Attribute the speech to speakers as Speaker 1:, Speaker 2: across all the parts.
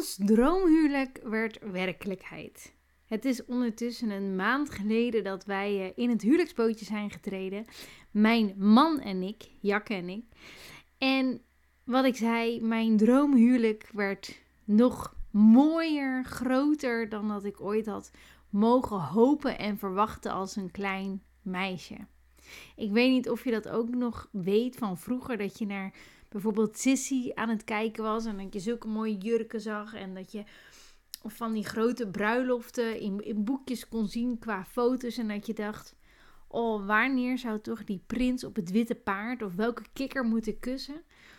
Speaker 1: Ons droomhuwelijk werd werkelijkheid. Het is ondertussen een maand geleden dat wij in het huwelijksbootje zijn getreden. Mijn man en ik, Jakke en ik. En wat ik zei, mijn droomhuwelijk werd nog mooier, groter dan dat ik ooit had mogen hopen en verwachten als een klein meisje. Ik weet niet of je dat ook nog weet van vroeger, dat je naar bijvoorbeeld Sissy aan het kijken was en dat je zulke mooie jurken zag en dat je van die grote bruiloften in boekjes kon zien qua foto's en dat je dacht, oh, wanneer zou toch die prins op het witte paard of welke kikker moeten kussen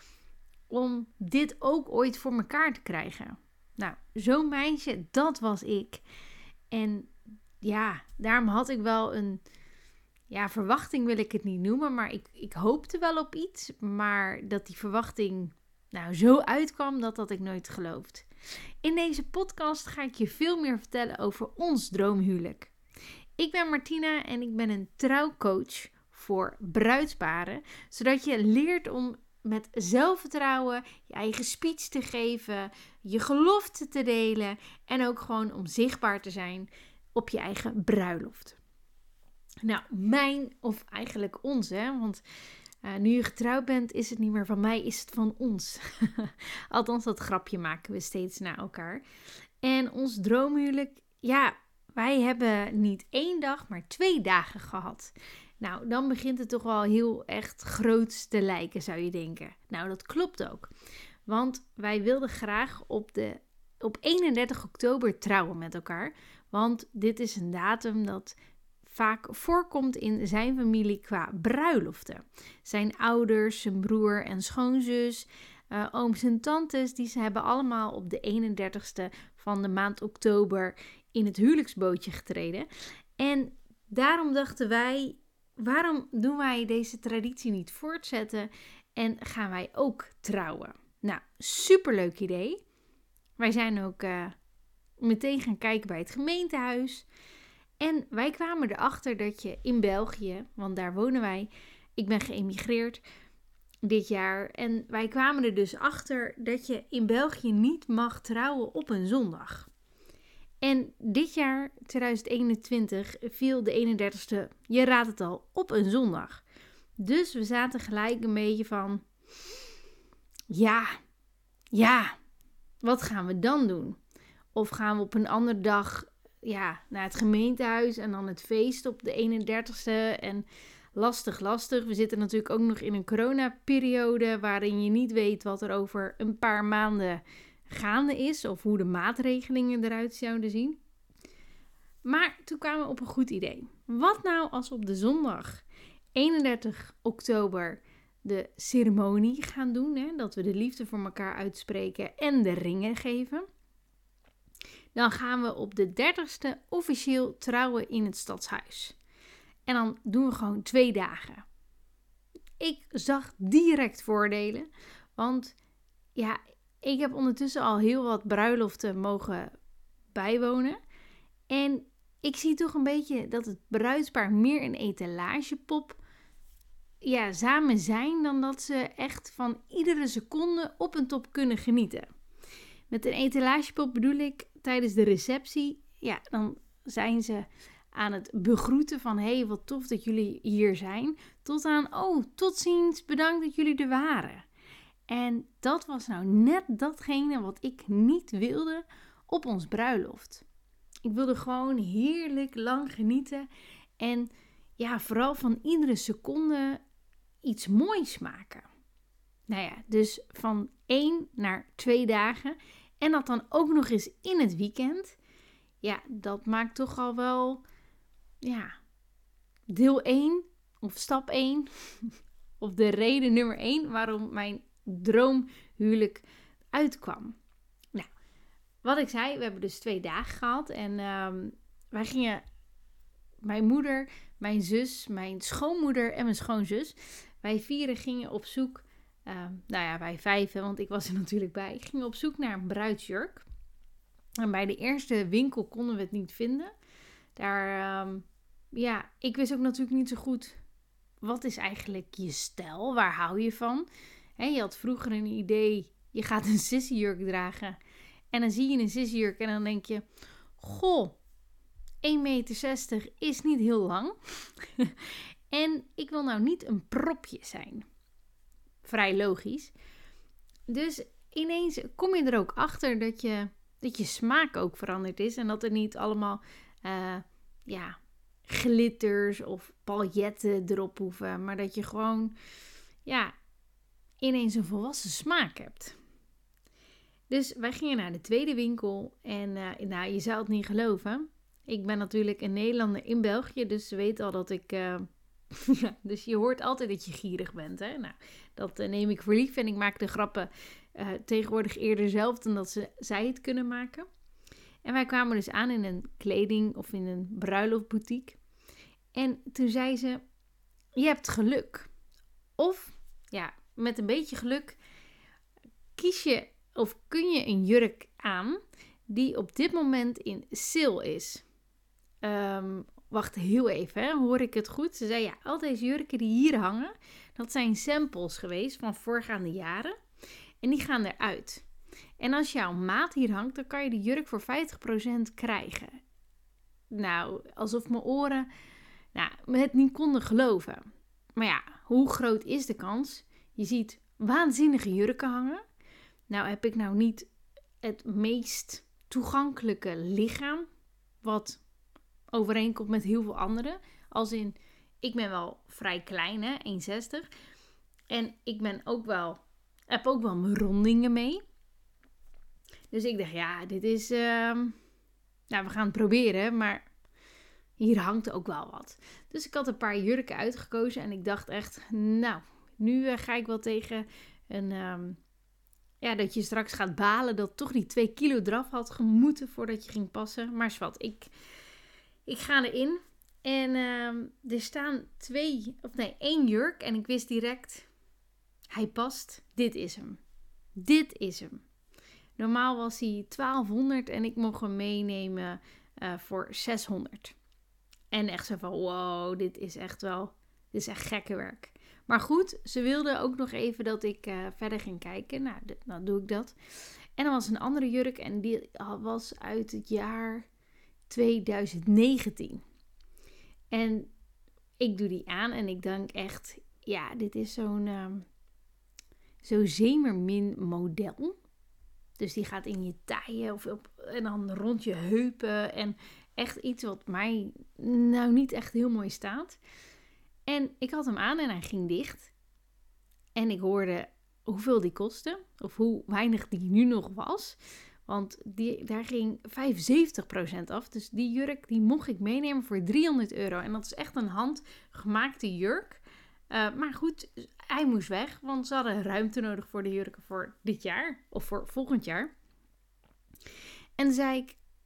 Speaker 1: om dit ook ooit voor elkaar te krijgen. Nou, zo'n meisje, dat was ik. En ja, daarom had ik wel een verwachting wil ik het niet noemen, maar ik hoopte wel op iets. Maar dat die verwachting zo uitkwam, dat had ik nooit geloofd. In deze podcast ga ik je veel meer vertellen over ons droomhuwelijk. Ik ben Martina en ik ben een trouwcoach voor bruidsparen. Zodat je leert om met zelfvertrouwen je eigen speech te geven, je gelofte te delen en ook gewoon om zichtbaar te zijn op je eigen bruiloft. Nou, mijn, of eigenlijk ons, hè, want nu je getrouwd bent, is het niet meer van mij, is het van ons. Althans, dat grapje maken we steeds naar elkaar. En ons droomhuwelijk, wij hebben niet 1 dag, maar 2 dagen gehad. Nou, dan begint het toch wel heel echt groots te lijken, zou je denken. Nou, dat klopt ook. Want wij wilden graag op 31 oktober trouwen met elkaar. Want dit is een datum dat vaak voorkomt in zijn familie qua bruiloften. Zijn ouders, zijn broer en schoonzus, ooms en tantes, ze hebben allemaal op de 31ste van de maand oktober in het huwelijksbootje getreden. En daarom dachten wij, waarom doen wij deze traditie niet voortzetten en gaan wij ook trouwen? Nou, superleuk idee. Wij zijn ook meteen gaan kijken bij het gemeentehuis. En wij kwamen erachter dat je in België, want daar wonen wij, ik ben geëmigreerd dit jaar. En wij kwamen er dus achter dat je in België niet mag trouwen op een zondag. En dit jaar, 2021, viel de 31ste, je raadt het al, op een zondag. Dus we zaten gelijk een beetje van, wat gaan we dan doen? Of gaan we op een andere dag naar het gemeentehuis en dan het feest op de 31ste en lastig. We zitten natuurlijk ook nog in een coronaperiode waarin je niet weet wat er over een paar maanden gaande is of hoe de maatregelingen eruit zouden zien. Maar toen kwamen we op een goed idee. Wat nou als we op de zondag 31 oktober de ceremonie gaan doen, hè, dat we de liefde voor elkaar uitspreken en de ringen geven. Dan gaan we op de 30ste officieel trouwen in het stadshuis. En dan doen we gewoon 2 dagen. Ik zag direct voordelen. Want ik heb ondertussen al heel wat bruiloften mogen bijwonen. En ik zie toch een beetje dat het bruidspaar meer een etalagepop samen zijn dan dat ze echt van iedere seconde op een top kunnen genieten. Met een etalagepop bedoel ik tijdens de receptie, dan zijn ze aan het begroeten van, hey, wat tof dat jullie hier zijn. Tot aan, oh, tot ziens, bedankt dat jullie er waren. En dat was nou net datgene wat ik niet wilde op ons bruiloft. Ik wilde gewoon heerlijk lang genieten en vooral van iedere seconde iets moois maken. Dus van 1 naar 2 dagen en dat dan ook nog eens in het weekend. Dat maakt toch al wel, deel 1 of stap 1 of de reden nummer 1 waarom mijn droomhuwelijk uitkwam. Nou, wat ik zei, we hebben dus 2 dagen gehad en wij gingen, mijn moeder, mijn zus, mijn schoonmoeder en mijn schoonzus, wij 4 gingen op zoek. Wij 5, want ik was er natuurlijk bij. Gingen op zoek naar een bruidsjurk. En bij de eerste winkel konden we het niet vinden. Ik wist ook natuurlijk niet zo goed, wat is eigenlijk je stijl? Waar hou je van? Je had vroeger een idee, je gaat een sissyjurk dragen. En dan zie je een sisjurk en dan denk je, goh, 1,60 meter is niet heel lang. En ik wil nou niet een propje zijn. Vrij logisch. Dus ineens kom je er ook achter dat je smaak ook veranderd is. En dat er niet allemaal glitters of paljetten erop hoeven. Maar dat je gewoon ineens een volwassen smaak hebt. Dus wij gingen naar de tweede winkel. En je zou het niet geloven. Ik ben natuurlijk een Nederlander in België. Dus ze weten al dat ik... dus je hoort altijd dat je gierig bent. Hè? Nou, dat neem ik voor lief. En ik maak de grappen tegenwoordig eerder zelf dan dat zij het kunnen maken. En wij kwamen dus aan in een kleding of in een bruiloftboutique. En toen zei ze, je hebt geluk. Of, met een beetje geluk kies je of kun je een jurk aan die op dit moment in sale is. Wacht heel even, hè. Hoor ik het goed? Ze zei, al deze jurken die hier hangen, dat zijn samples geweest van voorgaande jaren. En die gaan eruit. En als jouw maat hier hangt, dan kan je die jurk voor 50% krijgen. Nou, alsof mijn oren het niet konden geloven. Maar hoe groot is de kans? Je ziet waanzinnige jurken hangen. Nou heb ik nou niet het meest toegankelijke lichaam, wat overeenkomt met heel veel anderen. Als in, ik ben wel vrij klein, hè, 1,60. En ik ben heb ook wel mijn rondingen mee. Dus ik dacht, dit is... we gaan het proberen, maar hier hangt ook wel wat. Dus ik had een paar jurken uitgekozen en ik dacht echt, nu ga ik wel tegen een... dat je straks gaat balen dat toch die 2 kilo eraf had gemoeten voordat je ging passen. Maar zwart, ik ga erin. En er staan 1 jurk. En ik wist direct, hij past. Dit is hem. Dit is hem. Normaal was hij 1200 en ik mocht hem meenemen voor 600. En echt zo van, wow, dit is echt gekke werk. Maar goed, ze wilde ook nog even dat ik verder ging kijken. Nou, dan doe ik dat. En er was een andere jurk en die was uit het jaar 2019. En ik doe die aan en ik denk echt, dit is zo'n zeemermin model. Dus die gaat in je taille en dan rond je heupen. En echt iets wat mij nou niet echt heel mooi staat. En ik had hem aan en hij ging dicht. En ik hoorde hoeveel die kostte. Of hoe weinig die nu nog was. Want daar ging 75% af. Dus die jurk die mocht ik meenemen voor €300. En dat is echt een handgemaakte jurk. Maar goed, hij moest weg. Want ze hadden ruimte nodig voor de jurken voor dit jaar. Of voor volgend jaar. En toen zei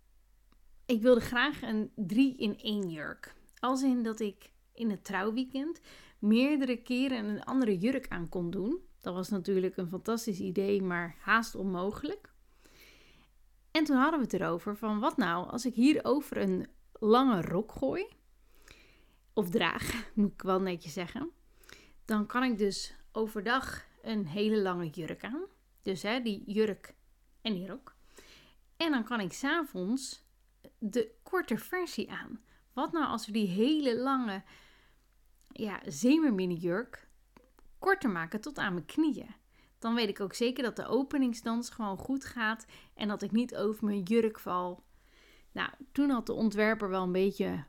Speaker 1: ik wilde graag een 3-in-1 jurk. Als in dat ik in het trouwweekend meerdere keren een andere jurk aan kon doen. Dat was natuurlijk een fantastisch idee, maar haast onmogelijk. En toen hadden we het erover van, wat nou als ik hierover een lange rok gooi, of draag, moet ik wel netjes zeggen. Dan kan ik dus overdag een hele lange jurk aan. Dus die jurk en die rok. En dan kan ik 's avonds de korte versie aan. Wat nou als we die hele lange zeemermin jurk korter maken tot aan mijn knieën. Dan weet ik ook zeker dat de openingsdans gewoon goed gaat en dat ik niet over mijn jurk val. Nou, toen had de ontwerper wel een beetje,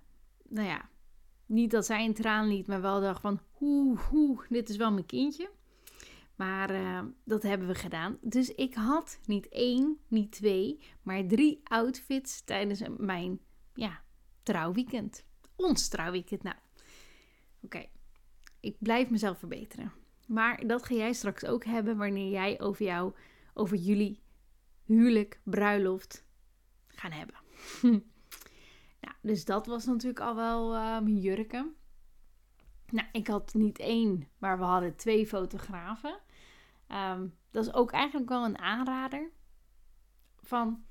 Speaker 1: niet dat zij een traan liet, maar wel dacht van, dit is wel mijn kindje. Maar dat hebben we gedaan. Dus ik had niet 1, niet 2, maar 3 outfits tijdens mijn trouwweekend. Ons trouwweekend. Nou, oké. Ik blijf mezelf verbeteren. Maar dat ga jij straks ook hebben wanneer jij over jullie huwelijk, bruiloft gaan hebben. Nou, dus dat was natuurlijk al wel mijn jurken. Nou, ik had niet 1, maar we hadden 2 fotografen. Dat is ook eigenlijk wel een aanrader. Van,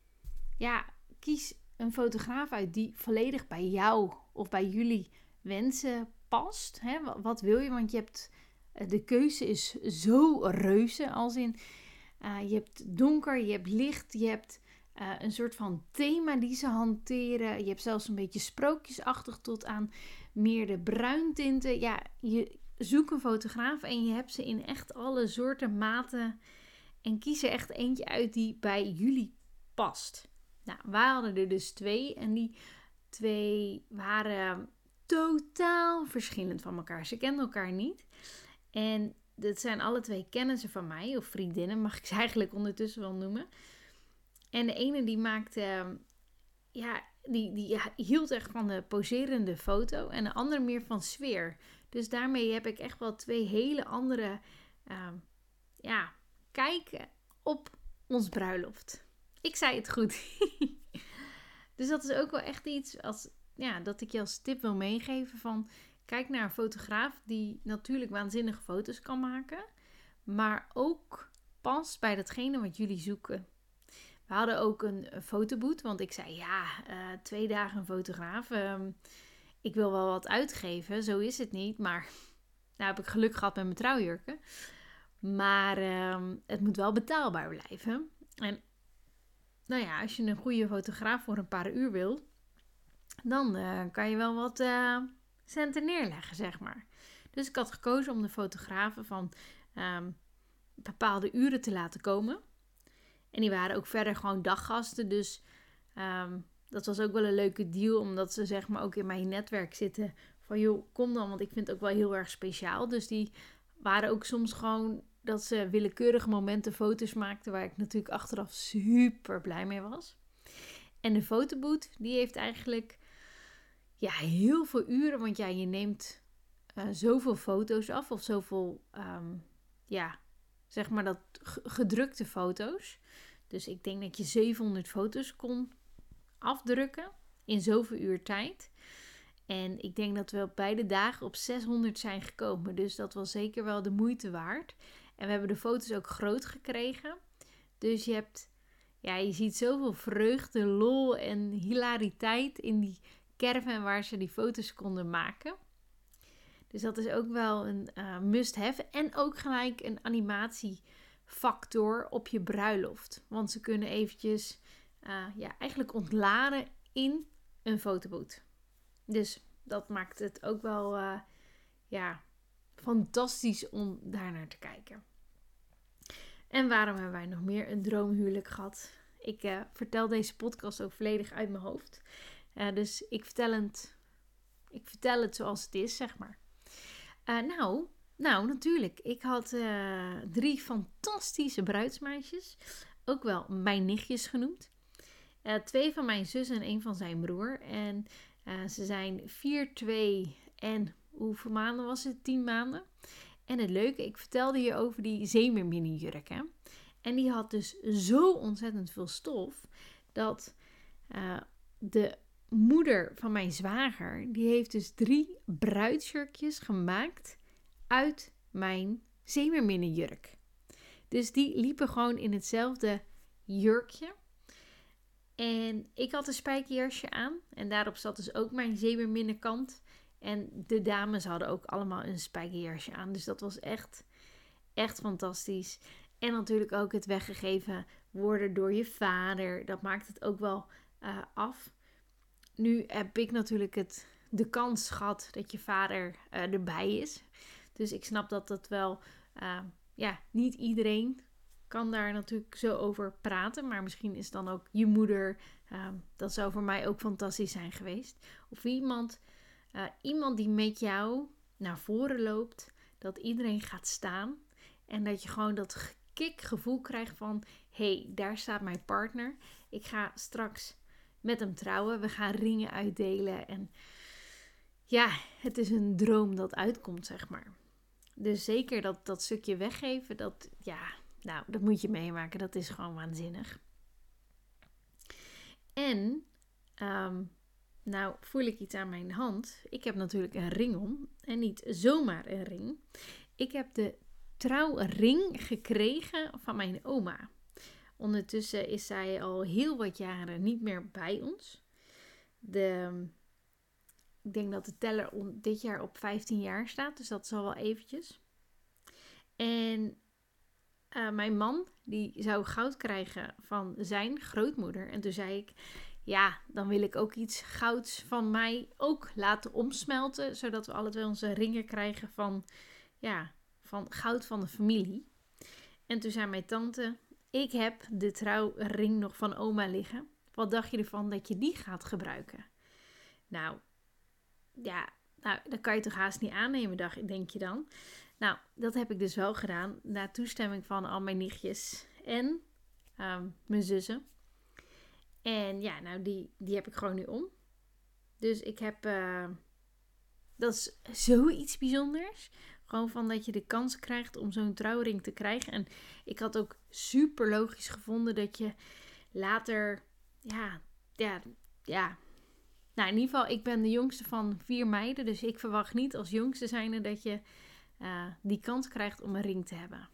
Speaker 1: kies een fotograaf uit die volledig bij jou of bij jullie wensen past. Hè? Wat wil je? Want je hebt, de keuze is zo reuze. Als in, Je hebt donker, je hebt licht, je hebt een soort van thema die ze hanteren. Je hebt zelfs een beetje sprookjesachtig tot aan meer de bruintinten. Ja, je zoekt een fotograaf en je hebt ze in echt alle soorten, maten. En kies er echt eentje uit die bij jullie past. Nou, wij hadden er dus 2 en die 2 waren totaal verschillend van elkaar. Ze kenden elkaar niet. En dat zijn alle 2 kennissen van mij, of vriendinnen mag ik ze eigenlijk ondertussen wel noemen. En de ene die maakte, die hield echt van de poserende foto en de andere meer van sfeer. Dus daarmee heb ik echt wel 2 hele andere kijken op ons bruiloft. Ik zei het goed. Dus dat is ook wel echt iets dat ik je als tip wil meegeven van kijk naar een fotograaf die natuurlijk waanzinnige foto's kan maken, maar ook past bij datgene wat jullie zoeken. We hadden ook een fotoboot, want ik zei 2 dagen een fotograaf. Ik wil wel wat uitgeven, zo is het niet, maar nou heb ik geluk gehad met mijn trouwjurken. Maar het moet wel betaalbaar blijven. En als je een goede fotograaf voor een paar uur wil, dan kan je wel wat centen neerleggen, zeg maar. Dus ik had gekozen om de fotografen van bepaalde uren te laten komen. En die waren ook verder gewoon daggasten. Dus dat was ook wel een leuke deal, omdat ze zeg maar ook in mijn netwerk zitten. Van joh, kom dan, want ik vind het ook wel heel erg speciaal. Dus die waren ook soms gewoon dat ze willekeurige momenten foto's maakten, waar ik natuurlijk achteraf super blij mee was. En de fotoboot, die heeft eigenlijk heel veel uren, want je neemt zoveel foto's af of zoveel, zeg maar dat gedrukte foto's. Dus ik denk dat je 700 foto's kon afdrukken in zoveel uur tijd. En ik denk dat we op beide dagen op 600 zijn gekomen. Dus dat was zeker wel de moeite waard. En we hebben de foto's ook groot gekregen. Dus je ziet zoveel vreugde, lol en hilariteit in die caravan waar ze die foto's konden maken. Dus dat is ook wel een must-have. En ook gelijk een animatiefactor op je bruiloft. Want ze kunnen eventjes eigenlijk ontladen in een fotoboot. Dus dat maakt het ook wel fantastisch om daar naar te kijken. En waarom hebben wij nog meer een droomhuwelijk gehad? Ik vertel deze podcast ook volledig uit mijn hoofd. Dus ik vertel het zoals het is, zeg maar. Nou, natuurlijk. Ik had 3 fantastische bruidsmeisjes. Ook wel mijn nichtjes genoemd. 2 van mijn zus en 1 van zijn broer. En ze zijn 4, 2 en hoeveel maanden was het? 10 maanden. En het leuke, ik vertelde je over die zeemeerminnenjurk. Hè? En die had dus zo ontzettend veel stof dat de moeder van mijn zwager, die heeft dus 3 bruidsjurkjes gemaakt uit mijn zeemeerminnenjurk. Dus die liepen gewoon in hetzelfde jurkje. En ik had een spijkerjasje aan. En daarop zat dus ook mijn zeemeerminnenkant. En de dames hadden ook allemaal een spijkerjasje aan. Dus dat was echt, echt fantastisch. En natuurlijk ook het weggegeven worden door je vader. Dat maakt het ook wel af. Nu heb ik natuurlijk de kans gehad dat je vader erbij is. Dus ik snap dat dat wel... niet iedereen kan daar natuurlijk zo over praten. Maar misschien is dan ook je moeder. Dat zou voor mij ook fantastisch zijn geweest. Of iemand die met jou naar voren loopt. Dat iedereen gaat staan. En dat je gewoon dat kickgevoel krijgt van... Hé, daar staat mijn partner. Ik ga straks met hem trouwen. We gaan ringen uitdelen. En het is een droom dat uitkomt, zeg maar. Dus zeker dat stukje weggeven, dat moet je meemaken. Dat is gewoon waanzinnig. En, voel ik iets aan mijn hand. Ik heb natuurlijk een ring om. En niet zomaar een ring. Ik heb de trouwring gekregen van mijn oma. Ondertussen is zij al heel wat jaren niet meer bij ons. Ik denk dat de teller dit jaar op 15 jaar staat. Dus dat is al wel eventjes. En mijn man, die zou goud krijgen van zijn grootmoeder. En toen zei ik, ja, dan wil ik ook iets gouds van mij ook laten omsmelten. Zodat we alle twee onze ringen krijgen van goud van de familie. En toen zei mijn tante, ik heb de trouwring nog van oma liggen. Wat dacht je ervan dat je die gaat gebruiken? Nou, dat kan je toch haast niet aannemen, denk je dan. Nou, dat heb ik dus wel gedaan. Na toestemming van al mijn nichtjes en mijn zussen. En ja, nou die heb ik gewoon nu om. Dus ik heb... dat is zoiets bijzonders. Gewoon van dat je de kans krijgt om zo'n trouwring te krijgen. En ik had ook super logisch gevonden dat je later... Nou, in ieder geval, ik ben de jongste van 4 meiden. Dus ik verwacht niet als jongste zijnde dat je die kans krijgt om een ring te hebben.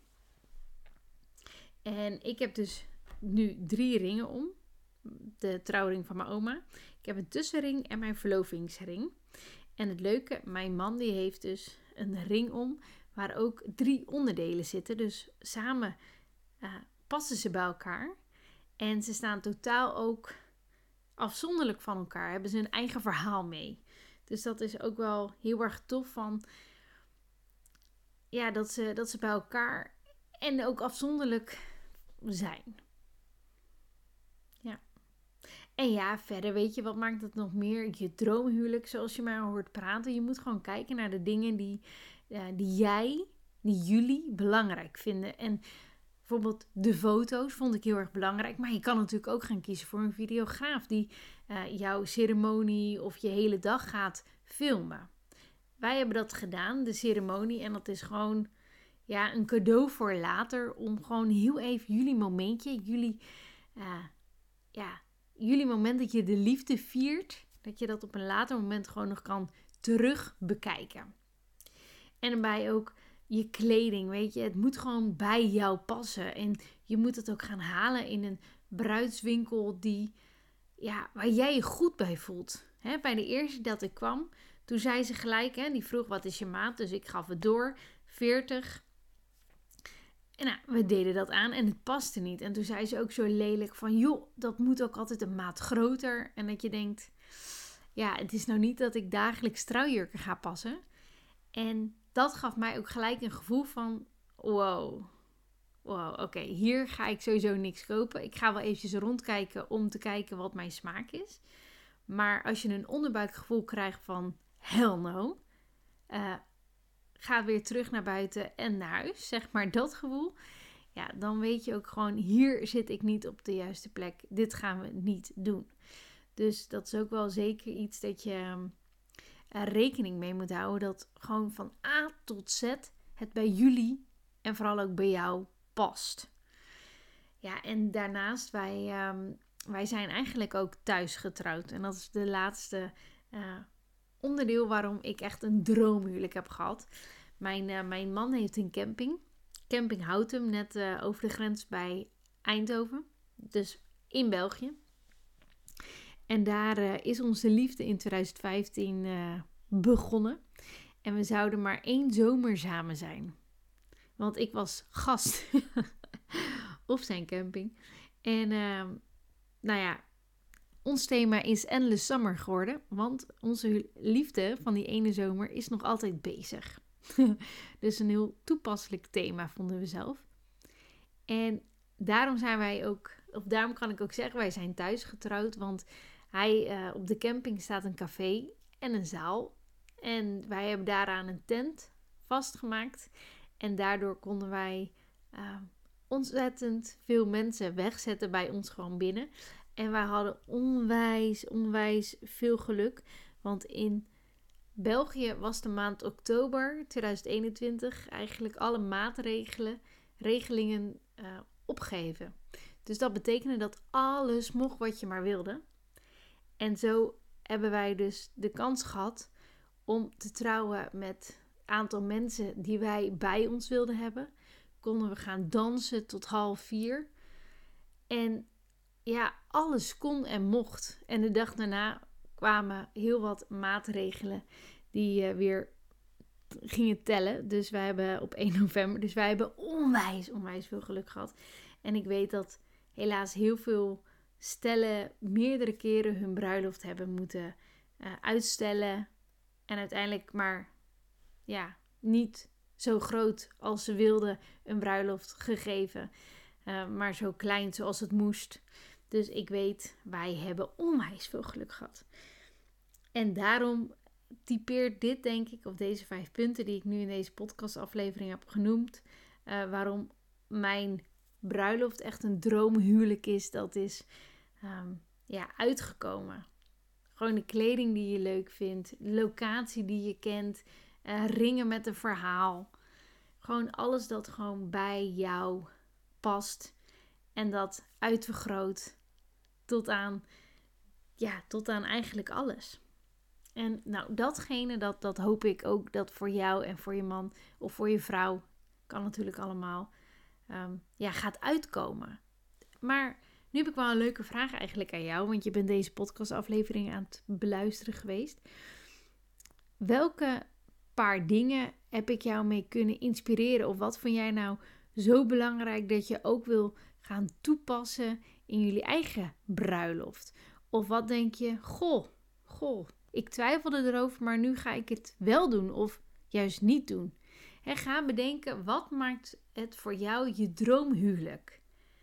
Speaker 1: En ik heb dus nu 3 ringen om. De trouwring van mijn oma. Ik heb een tussenring en mijn verlovingsring. En het leuke, mijn man die heeft dus een ring om waar ook 3 onderdelen zitten. Dus samen passen ze bij elkaar. En ze staan totaal ook afzonderlijk van elkaar. Hebben ze een eigen verhaal mee. Dus dat is ook wel heel erg tof van... Ja, dat ze bij elkaar en ook afzonderlijk zijn. Ja. En ja, verder weet je, wat maakt het nog meer? Je droomhuwelijk, zoals je mij hoort praten. Je moet gewoon kijken naar de dingen die jullie belangrijk vinden. En bijvoorbeeld de foto's vond ik heel erg belangrijk. Maar je kan natuurlijk ook gaan kiezen voor een videograaf die jouw ceremonie of je hele dag gaat filmen. Wij hebben dat gedaan, de ceremonie. En dat is gewoon een cadeau voor later. Om gewoon heel even jullie momentje, jullie moment dat je de liefde viert. Dat je dat op een later moment gewoon nog kan terug bekijken. En daarbij ook je kleding, weet je. Het moet gewoon bij jou passen. En je moet het ook gaan halen in een bruidswinkel waar jij je goed bij voelt. Bij de eerste dat ik kwam, toen zei ze gelijk, die vroeg wat is je maat? Dus ik gaf het door, 40. En we deden dat aan en het paste niet. En toen zei ze ook zo lelijk van, joh, dat moet ook altijd een maat groter. En dat je denkt, ja, het is nou niet dat ik dagelijks trouwjurken ga passen. En dat gaf mij ook gelijk een gevoel van, wow, oké, hier ga ik sowieso niks kopen. Ik ga wel eventjes rondkijken om te kijken wat mijn smaak is. Maar als je een onderbuikgevoel krijgt van, hell no, ga weer terug naar buiten en naar huis, zeg maar dat gevoel. Ja, dan weet je ook gewoon, hier zit ik niet op de juiste plek. Dit gaan we niet doen. Dus dat is ook wel zeker iets dat je rekening mee moet houden. Dat gewoon van A tot Z het bij jullie en vooral ook bij jou past. Ja, en daarnaast, wij zijn eigenlijk ook thuis getrouwd. En dat is de laatste onderdeel waarom ik echt een droomhuwelijk heb gehad. Mijn man heeft een camping. Camping Houten, net over de grens bij Eindhoven. Dus in België. En daar is onze liefde in 2015 begonnen. En we zouden maar 1 zomer samen zijn. Want ik was gast op zijn camping. En ons thema is Endless Summer geworden. Want onze liefde van die ene zomer is nog altijd bezig. Dus een heel toepasselijk thema vonden we zelf. En daarom zijn wij ook, of daarom kan ik ook zeggen, wij zijn thuis getrouwd. Want op de camping staat een café en een zaal. En wij hebben daaraan een tent vastgemaakt. En daardoor konden wij ontzettend veel mensen wegzetten bij ons gewoon binnen. En wij hadden onwijs veel geluk. Want in België was de maand oktober 2021 eigenlijk alle regelingen opgeheven. Dus dat betekende dat alles mocht wat je maar wilde. En zo hebben wij dus de kans gehad om te trouwen met het aantal mensen die wij bij ons wilden hebben. Konden we gaan dansen tot 3:30. En ja, alles kon en mocht. En de dag daarna kwamen heel wat maatregelen die weer gingen tellen. Dus wij hebben op 1 november. Dus wij hebben onwijs veel geluk gehad. En ik weet dat helaas heel veel stellen meerdere keren hun bruiloft hebben moeten uitstellen. En uiteindelijk maar niet zo groot als ze wilden een bruiloft gegeven. Maar zo klein zoals het moest. Dus ik weet, wij hebben onwijs veel geluk gehad. En daarom typeert dit, denk ik, of deze 5 punten die ik nu in deze podcastaflevering heb genoemd, waarom mijn bruiloft echt een droomhuwelijk is. Dat is uitgekomen. Gewoon de kleding die je leuk vindt, locatie die je kent, ringen met een verhaal. Gewoon alles dat gewoon bij jou past en dat uitvergroot tot aan eigenlijk alles. En nou, datgene, dat hoop ik ook dat voor jou en voor je man of voor je vrouw, kan natuurlijk allemaal, gaat uitkomen. Maar nu heb ik wel een leuke vraag eigenlijk aan jou, want je bent deze podcastaflevering aan het beluisteren geweest. Welke paar dingen heb ik jou mee kunnen inspireren? Of wat vond jij nou zo belangrijk dat je ook wil gaan toepassen in jullie eigen bruiloft? Of wat denk je, goh, ik twijfelde erover, maar nu ga ik het wel doen of juist niet doen. En ga bedenken, wat maakt het voor jou je droomhuwelijk?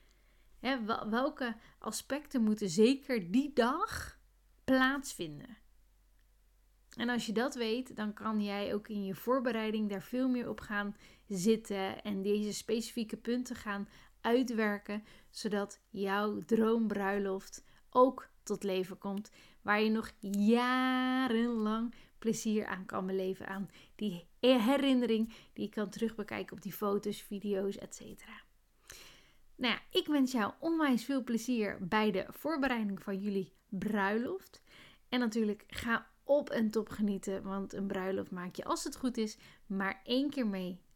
Speaker 1: Welke aspecten moeten zeker die dag plaatsvinden? En als je dat weet, dan kan jij ook in je voorbereiding daar veel meer op gaan zitten en deze specifieke punten gaan uitwerken, zodat jouw droombruiloft ook tot leven komt, waar je nog jarenlang plezier aan kan beleven, aan die herinnering die je kan terugbekijken op die foto's, video's, etc. Nou ja, ik wens jou onwijs veel plezier bij de voorbereiding van jullie bruiloft. En natuurlijk ga op en top genieten, want een bruiloft maak je, als het goed is, maar 1 keer mee